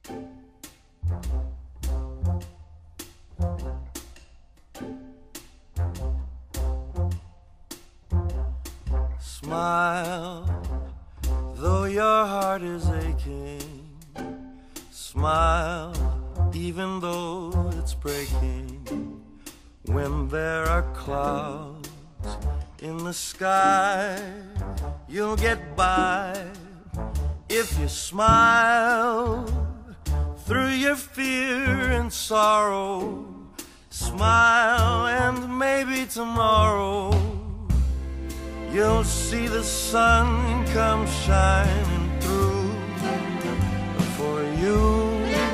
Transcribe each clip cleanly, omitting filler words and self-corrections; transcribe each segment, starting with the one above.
Smile, though your heart is aching. Smile, even though it's breaking. When there are clouds in the sky, you'll get by if you smile through your fear and sorrow. Smile, and maybe tomorrow you'll see the sun come shining through for you.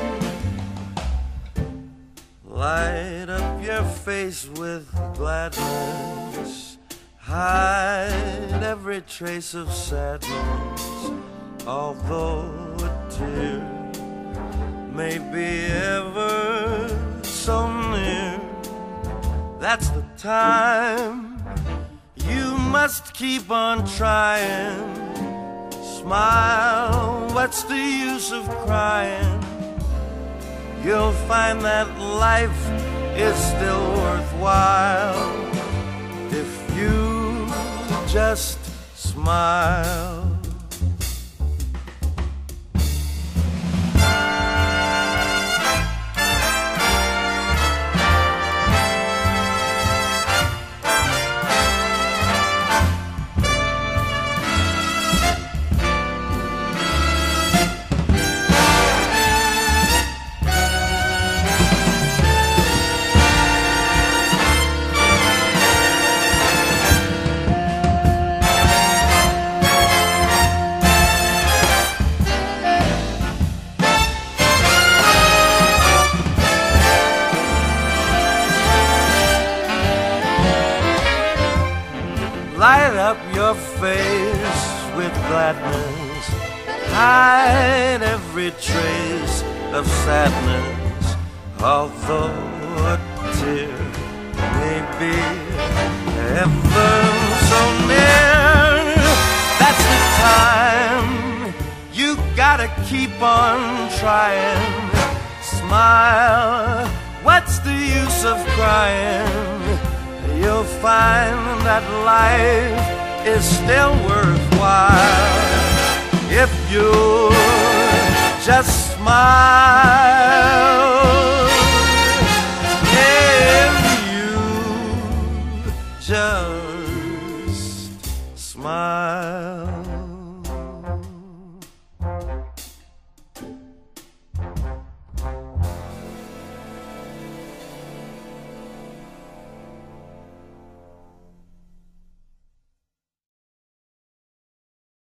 Light up your face with gladness. Hide every trace of sadness. Although a tear may be ever so near, that's the time you must keep on trying. Smile, what's the use of crying? You'll find that life is still worthwhile if you just smile. Light up your face with gladness. Hide every trace of sadness. Although a tear may be ever so near, that's the time you gotta keep on trying. Smile, what's the use of crying? You'll find that life is still worthwhile if you just smile.